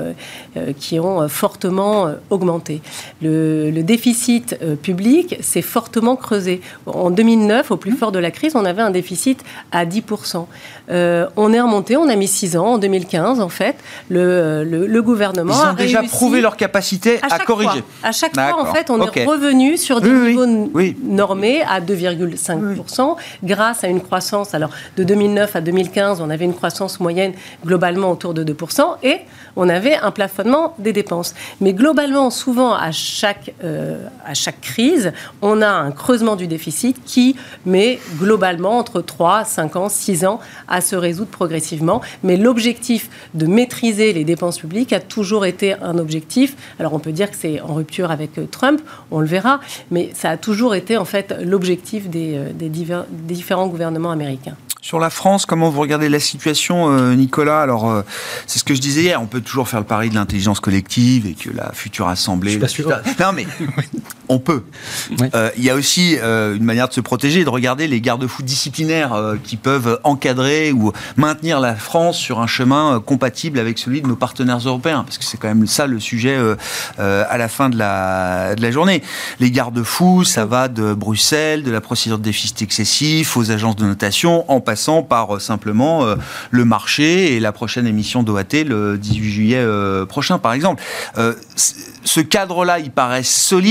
ont fortement augmenté. Le déficit public s'est fortement creusé. En 2009, au plus fort de la crise, on avait un déficit à 10%. On est remonté, on a mis 6 ans. En 2015, en fait, le gouvernement a réussi... Ils ont déjà prouvé leur capacité à corriger. À chaque fois, en fait, on est revenu sur des niveaux normés à 2,5% grâce à une croissance. Alors, de 2009 à 2015, on avait une croissance moyenne globalement autour de 2% et on avait un plafonnement des dépenses. Mais globalement, souvent, à chaque crise, on a un creusement du déficit qui met globalement entre 3, 5 ans, 6 ans à se résoudre progressivement. Mais l'objectif de maîtriser les dépenses publiques a toujours été un objectif. Alors, on peut dire que c'est en rupture avec Trump, on le verra, mais ça a toujours été en fait l'objectif des différents gouvernements américains. Sur la France, comment vous regardez la situation, Nicolas? Alors, c'est ce que je disais hier, on peut toujours faire le pari de l'intelligence collective et que la future Assemblée... Je suis pas sûr. Non, mais on peut. Oui. Il y a aussi une manière de se protéger, de regarder les garde-fous disciplinaires qui peuvent encadrer ou maintenir la France sur un chemin compatible avec celui de nos partenaires européens, parce que c'est quand même ça le sujet à la fin de la journée. Les garde-fous, ça va de Bruxelles, de la procédure de déficit excessif, aux agences de notation, en passant par simplement le marché et la prochaine émission d'OAT le 18 juillet prochain, par exemple. Ce cadre-là, il paraît solide, suffisant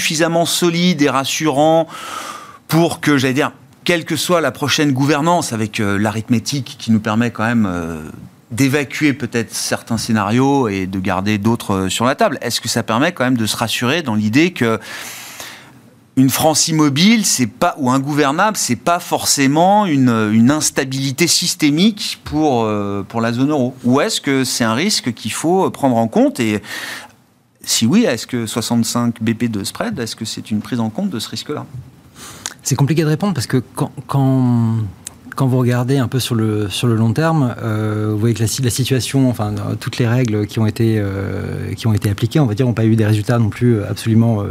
suffisamment solide et rassurant pour que, j'allais dire, quelle que soit la prochaine gouvernance, avec l'arithmétique qui nous permet quand même d'évacuer peut-être certains scénarios et de garder d'autres sur la table, est-ce que ça permet quand même de se rassurer dans l'idée que une France immobile, ou ingouvernable, c'est pas forcément une instabilité systémique pour la zone euro? Ou est-ce que c'est un risque qu'il faut prendre en compte? Et si oui, est-ce que 65 BP de spread, est-ce que c'est une prise en compte de ce risque-là? C'est compliqué de répondre parce que quand vous regardez un peu sur le long terme, vous voyez que la situation, enfin toutes les règles qui ont été appliquées, on va dire, n'ont pas eu des résultats non plus absolument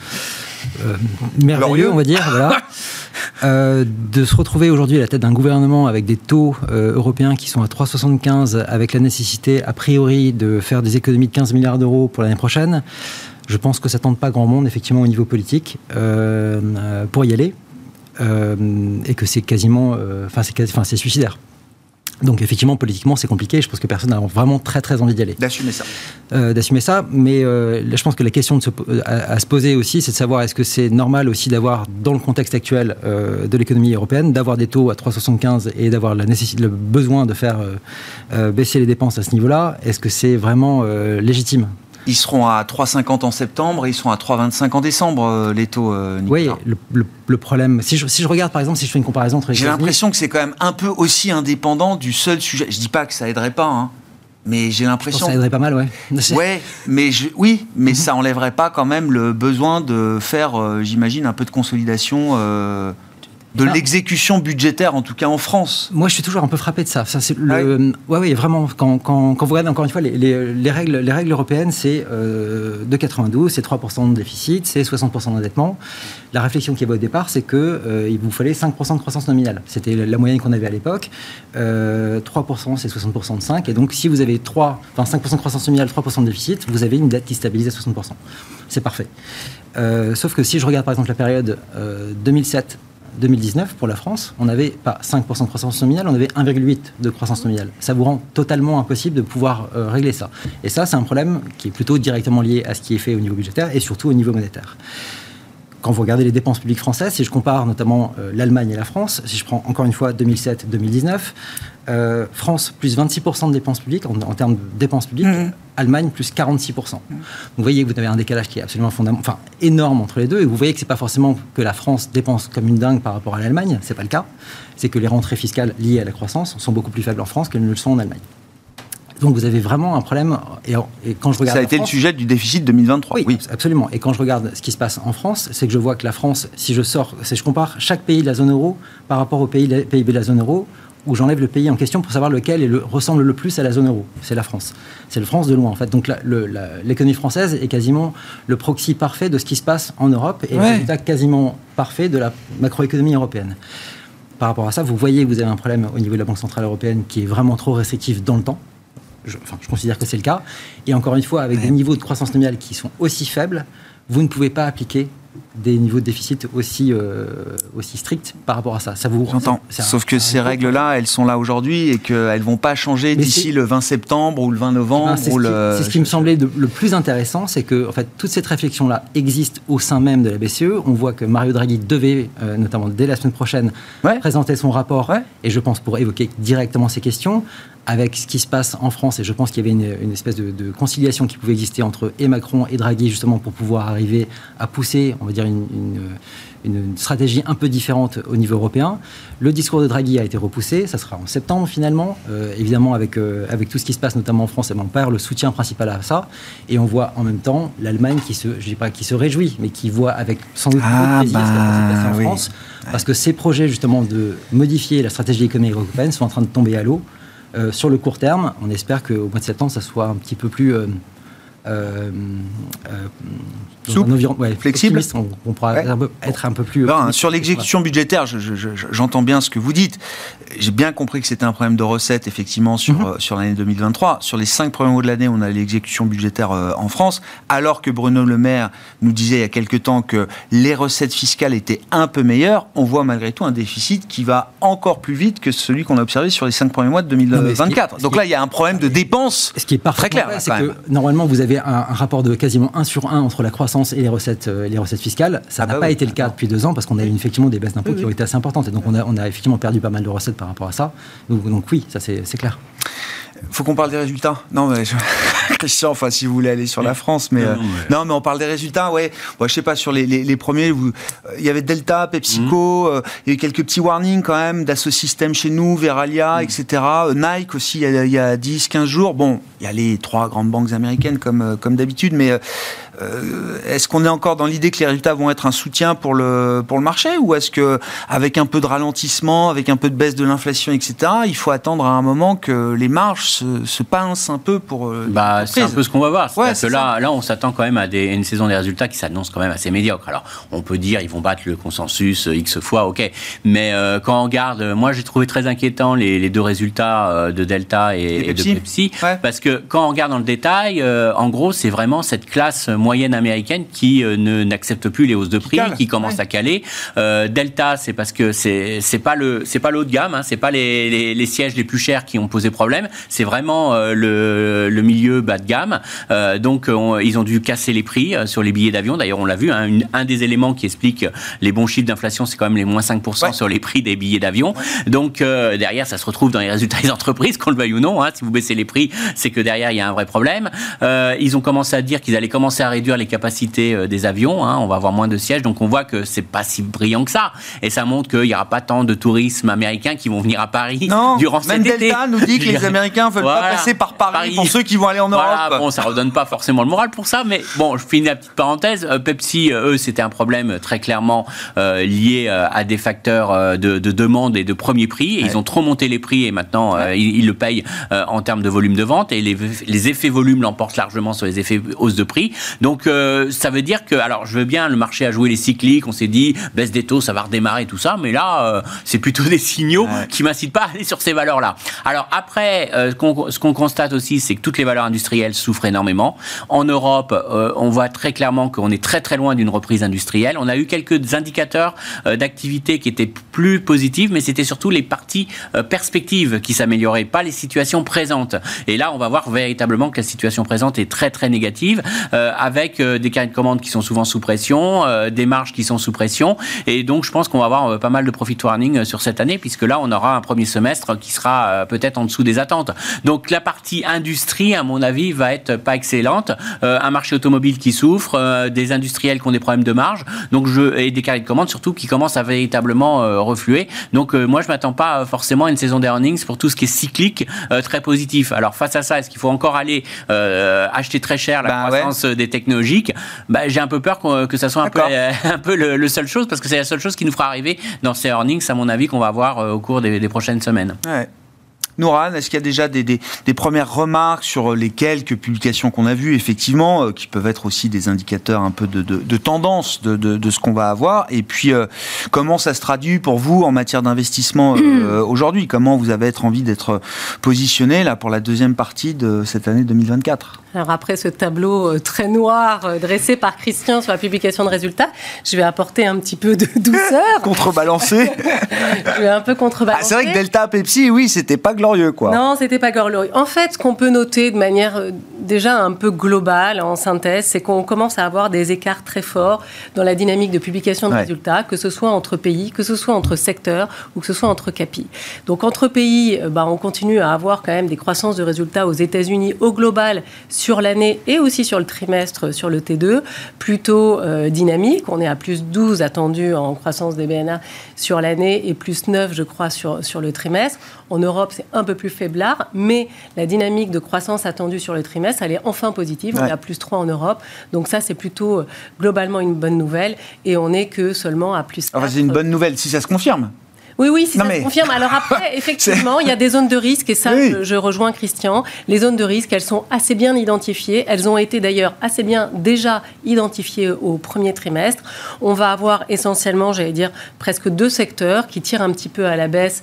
merveilleux, on va dire. Voilà. De se retrouver aujourd'hui à la tête d'un gouvernement avec des taux européens qui sont à 3,75, avec la nécessité a priori de faire des économies de 15 milliards d'euros pour l'année prochaine, je pense que ça tente pas grand monde effectivement au niveau politique pour y aller. Et que c'est quasiment, c'est suicidaire. Donc effectivement, politiquement, c'est compliqué. Je pense que personne n'a vraiment très très envie d'y aller. D'assumer ça. Mais là, je pense que la question à se poser aussi, c'est de savoir est-ce que c'est normal aussi d'avoir, dans le contexte actuel de l'économie européenne, d'avoir des taux à 3,75 et d'avoir le besoin de faire baisser les dépenses à ce niveau-là. Est-ce que c'est vraiment légitime ? Ils seront à 3,50 en septembre et ils sont à 3,25 en décembre, les taux, Nicolas. Oui, le problème... Si je regarde, par exemple, si je fais une comparaison entre les J'ai l'impression que c'est quand même un peu aussi indépendant du seul sujet. Je dis pas que ça aiderait pas, hein, mais j'ai l'impression... Ça aiderait pas mal, ouais. Ouais, mais ça enlèverait pas quand même le besoin de faire, j'imagine, un peu de consolidation... de l'exécution budgétaire, en tout cas en France. Moi, je suis toujours un peu frappé de ça. Oui, vraiment. Quand vous regardez encore une fois les règles européennes, c'est de 92, c'est 3% de déficit, c'est 60% d'endettement. La réflexion qu'il y avait au départ, c'est qu'il vous fallait 5% de croissance nominale. C'était la moyenne qu'on avait à l'époque. 3%, c'est 60% de 5. Et donc, si vous avez 5% de croissance nominale, 3% de déficit, vous avez une dette qui stabilise à 60%. C'est parfait. Sauf que si je regarde, par exemple, la période 2007-2019, pour la France, on n'avait pas 5% de croissance nominale, on avait 1,8% de croissance nominale. Ça vous rend totalement impossible de pouvoir régler ça. Et ça, c'est un problème qui est plutôt directement lié à ce qui est fait au niveau budgétaire et surtout au niveau monétaire. Quand vous regardez les dépenses publiques françaises, si je compare notamment l'Allemagne et la France, si je prends encore une fois 2007-2019, France plus 26% de dépenses publiques en termes de dépenses publiques, Allemagne plus 46%. Donc vous voyez que vous avez un décalage qui est absolument énorme entre les deux, et vous voyez que c'est pas forcément que la France dépense comme une dingue par rapport à l'Allemagne, c'est pas le cas. C'est que les rentrées fiscales liées à la croissance sont beaucoup plus faibles en France qu'elles ne le sont en Allemagne. Donc vous avez vraiment un problème. Et quand je regarde ça a été le sujet du déficit 2023. Oui, absolument. Et quand je regarde ce qui se passe en France, c'est que je vois que la France, si je compare chaque pays de la zone euro par rapport au PIB de la zone euro, où j'enlève le pays en question pour savoir lequel ressemble le plus à la zone euro. C'est la France. C'est le France de loin, en fait. Donc l'économie française est quasiment le proxy parfait de ce qui se passe en Europe et le résultat quasiment parfait de la macroéconomie européenne. Par rapport à ça, vous voyez que vous avez un problème au niveau de la Banque Centrale Européenne qui est vraiment trop restrictif dans le temps. Je considère que c'est le cas. Et encore une fois, avec des niveaux de croissance nominale qui sont aussi faibles, vous ne pouvez pas appliquer des niveaux de déficit aussi stricts par rapport à ça. J'entends. Sauf que ces règles-là, elles sont là aujourd'hui et qu'elles ne vont pas changer d'ici le 20 septembre ou le 20 novembre. C'est ce qui me semblait le plus intéressant, c'est que en fait, toute cette réflexion-là existe au sein même de la BCE. On voit que Mario Draghi devait, notamment dès la semaine prochaine, présenter son rapport, et je pense pour évoquer directement ces questions, avec ce qui se passe en France, et je pense qu'il y avait une espèce de conciliation qui pouvait exister entre Macron et Draghi, justement pour pouvoir arriver à pousser, on va dire, une stratégie un peu différente au niveau européen. Le discours de Draghi a été repoussé, ça sera en septembre finalement, évidemment avec tout ce qui se passe notamment en France, et on perd le soutien principal à ça, et on voit en même temps l'Allemagne je dis pas qui se réjouit, mais qui voit avec sans doute beaucoup de plaisir ce qui va se passer en France, parce que ces projets justement de modifier la stratégie économique européenne sont en train de tomber à l'eau. Sur le court terme, on espère qu'au mois de septembre, ça soit un petit peu plus souple, flexible. On pourra être un peu plus... sur l'exécution budgétaire, j'entends bien ce que vous dites. J'ai bien compris que c'était un problème de recettes, effectivement, sur l'année 2023. Sur les 5 premiers mois de l'année, on a l'exécution budgétaire en France, alors que Bruno Le Maire nous disait il y a quelque temps que les recettes fiscales étaient un peu meilleures. On voit malgré tout un déficit qui va encore plus vite que celui qu'on a observé sur les 5 premiers mois de 2024. Donc là, il y a un problème de dépenses très clair. C'est que normalement, vous avez avait un rapport de quasiment 1 sur 1 entre la croissance et les recettes fiscales. Ça n'a pas été le cas depuis 2 ans parce qu'on a eu effectivement des baisses d'impôts qui ont été assez importantes. Et donc, on a effectivement perdu pas mal de recettes par rapport à ça. Donc oui, ça c'est clair. Faut qu'on parle des résultats. Non, mais Christian, enfin, si vous voulez aller sur la France, mais non, mais on parle des résultats. Ouais, je sais pas sur les premiers. Il y avait Delta, PepsiCo, il y a eu quelques petits warnings quand même d'Assosystème chez nous, Veralia, etc. Nike aussi il y a 10-15 jours. Bon, il y a les 3 grandes banques américaines comme d'habitude, mais est-ce qu'on est encore dans l'idée que les résultats vont être un soutien pour le marché, ou est-ce que avec un peu de ralentissement, avec un peu de baisse de l'inflation, etc., il faut attendre à un moment que les marges se pincent un peu pour c'est un peu ce qu'on va voir. Parce que là, on s'attend quand même à une saison des résultats qui s'annonce quand même assez médiocre. Alors, on peut dire ils vont battre le consensus X fois, ok. Mais quand on regarde, moi j'ai trouvé très inquiétant les 2 résultats de Delta et de Pepsi, parce que quand on regarde dans le détail, en gros, c'est vraiment cette classe moyenne américaine qui n'accepte plus les hausses de prix, qui commence à caler. Delta, c'est parce que c'est pas le haut de gamme, c'est pas les sièges les plus chers qui ont posé problème, c'est vraiment le milieu bas de gamme. Donc ils ont dû casser les prix sur les billets d'avion. D'ailleurs, on l'a vu, un des éléments qui explique les bons chiffres d'inflation, c'est quand même les moins 5% sur les prix des billets d'avion. Donc derrière, ça se retrouve dans les résultats des entreprises, qu'on le veuille ou non. Si vous baissez les prix, c'est que derrière, il y a un vrai problème. Ils ont commencé à dire qu'ils allaient commencer à réduire les capacités des avions. On va avoir moins de sièges. Donc on voit que c'est pas si brillant que ça. Et ça montre qu'il n'y aura pas tant de tourisme américain qui vont venir à Paris durant cet été. Même Delta nous dit que les Américains veulent pas passer par Paris pour ceux qui vont aller en Europe. Voilà, bon, ça redonne pas forcément le moral pour ça, mais bon, je finis la petite parenthèse. Pepsi, eux, c'était un problème très clairement lié à des facteurs de demande et de premier prix. Et ils ont trop monté les prix et maintenant ils le payent en termes de volume de vente, et les effets volume l'emportent largement sur les effets hausse de prix. Donc ça veut dire que, alors je veux bien, le marché a joué les cycliques, on s'est dit baisse des taux, ça va redémarrer tout ça, mais là c'est plutôt des signaux qui m'incitent pas à aller sur ces valeurs-là. Alors après, ce qu'on constate aussi, c'est que toutes les valeurs industrielles souffrent énormément. En Europe, on voit très clairement qu'on est très très loin d'une reprise industrielle. On a eu quelques indicateurs d'activité qui étaient plus positifs, mais c'était surtout les parties perspectives qui s'amélioraient, pas les situations présentes. Et là, on va voir véritablement que la situation présente est très très négative, avec des carnets de commandes qui sont souvent sous pression, des marges qui sont sous pression. Et donc, je pense qu'on va avoir pas mal de profit warning sur cette année, puisque là, on aura un premier semestre qui sera peut-être en dessous des attentes. Donc, la partie industrie, à mon avis, va être pas excellente. Un marché automobile qui souffre, des industriels qui ont des problèmes de marge, et des carnets de commandes surtout qui commencent à véritablement refluer. Donc, moi, je m'attends pas forcément à une saison d'earnings pour tout ce qui est cyclique très positif. Alors, face à ça, est-ce qu'il faut encore aller acheter très cher la croissance des technologiques? J'ai un peu peur que ça soit un peu le seule chose, parce que c'est la seule chose qui nous fera arriver dans ces earnings, à mon avis, qu'on va avoir au cours des prochaines semaines. Ouais. Nourane, est-ce qu'il y a déjà des premières remarques sur les quelques publications qu'on a vues, effectivement, qui peuvent être aussi des indicateurs un peu de tendance de ce qu'on va avoir? Et puis, comment ça se traduit pour vous en matière d'investissement aujourd'hui? Comment vous avez envie d'être positionné là, pour la deuxième partie de cette année 2024? Alors après ce tableau très noir dressé par Christian sur la publication de résultats, je vais apporter un petit peu de douceur. Contrebalancer. Je vais un peu contrebalancer. C'est vrai que Delta, Pepsi, oui, c'était pas glorieux, quoi. Non, c'était pas glorieux. En fait, ce qu'on peut noter de manière déjà un peu globale, en synthèse, c'est qu'on commence à avoir des écarts très forts dans la dynamique de publication de résultats, que ce soit entre pays, que ce soit entre secteurs ou que ce soit entre capis. Donc entre pays, on continue à avoir quand même des croissances de résultats aux États-Unis au global sur l'année et aussi sur le trimestre sur le T2, plutôt dynamique. On est à plus 12 attendu en croissance des BNA sur l'année et plus 9, je crois, sur le trimestre. En Europe, c'est un peu plus faiblard, mais la dynamique de croissance attendue sur le trimestre, elle est enfin positive. On est à plus 3 en Europe. Donc ça, c'est plutôt globalement une bonne nouvelle. Et on n'est que seulement à plus 4. Enfin, c'est une bonne nouvelle si ça se confirme. Oui, si ça se confirme. Alors après, effectivement, il y a des zones de risque, et ça, je rejoins Christian. Les zones de risque, elles sont assez bien identifiées. Elles ont été d'ailleurs assez bien déjà identifiées au premier trimestre. On va avoir essentiellement, j'allais dire, presque 2 secteurs qui tirent un petit peu à la baisse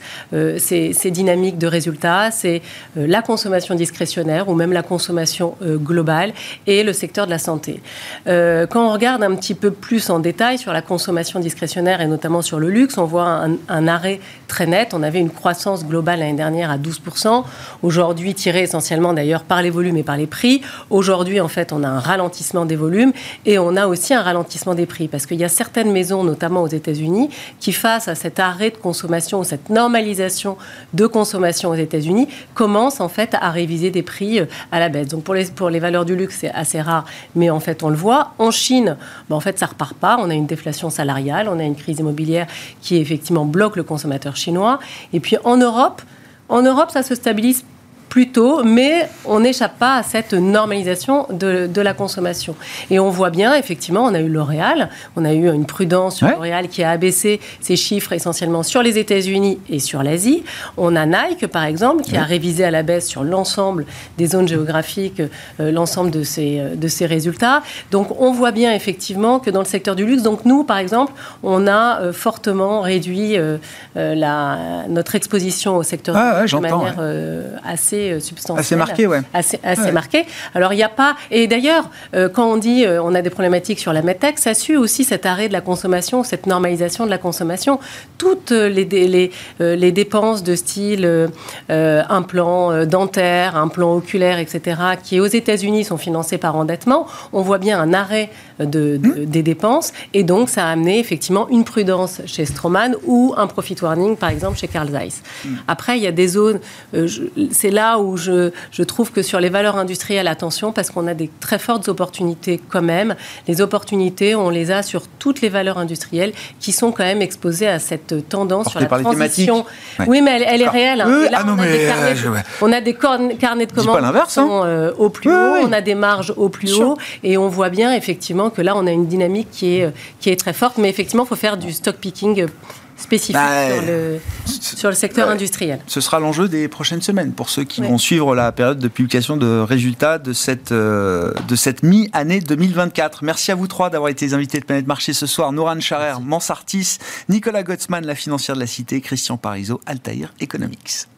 ces dynamiques de résultats. C'est la consommation discrétionnaire ou même la consommation globale et le secteur de la santé. Quand on regarde un petit peu plus en détail sur la consommation discrétionnaire et notamment sur le luxe, on voit un arrêt arrêt très net. On avait une croissance globale l'année dernière à 12%. Aujourd'hui, tiré essentiellement d'ailleurs par les volumes et par les prix. Aujourd'hui, en fait, on a un ralentissement des volumes et on a aussi un ralentissement des prix. Parce qu'il y a certaines maisons, notamment aux États-Unis, qui, face à cet arrêt de consommation, cette normalisation de consommation aux États-Unis, commencent en fait à réviser des prix à la baisse. Donc pour les valeurs du luxe, c'est assez rare, mais en fait, on le voit. En Chine, en fait, ça repart pas. On a une déflation salariale, on a une crise immobilière qui effectivement bloque le consommateur chinois. Et puis en Europe, ça se stabilise plutôt, mais on n'échappe pas à cette normalisation de la consommation. Et on voit bien, effectivement, on a eu L'Oréal, on a eu une prudence sur L'Oréal qui a abaissé ses chiffres essentiellement sur les États-Unis et sur l'Asie. On a Nike, par exemple, qui a révisé à la baisse sur l'ensemble des zones géographiques, l'ensemble de ses résultats. Donc, on voit bien, effectivement, que dans le secteur du luxe, donc nous, par exemple, on a fortement réduit notre exposition au secteur de manière assez substantielle. Assez marqué, Assez marqué. Alors, il n'y a pas... Et d'ailleurs, quand on dit on a des problématiques sur la medtech, ça suit aussi cet arrêt de la consommation, cette normalisation de la consommation. Toutes les dépenses de style implants dentaires, implants oculaires, etc., qui aux États-Unis sont financées par endettement, on voit bien un arrêt des dépenses. Et donc, ça a amené effectivement une prudence chez Straumann ou un profit warning, par exemple, chez Carl Zeiss. Après, il y a des zones... c'est là où je trouve que sur les valeurs industrielles, attention, parce qu'on a des très fortes opportunités quand même. Les opportunités, on les a sur toutes les valeurs industrielles qui sont quand même exposées à cette tendance sur la transition. Oui, mais elle est réelle. Hein. Là, on a des carnets de commandes qui sont au plus haut, on a des marges au plus haut, et on voit bien effectivement que là, on a une dynamique qui est très forte, mais effectivement, il faut faire du stock picking spécifique sur le secteur industriel. Ce sera l'enjeu des prochaines semaines pour ceux qui vont suivre la période de publication de résultats de cette mi-année 2024. Merci à vous trois d'avoir été les invités de Planète Marché ce soir. Noran Charer, Mansartis, Nicolas Gottsman, la financière de la Cité, Christian Parizeau, Altair Economics.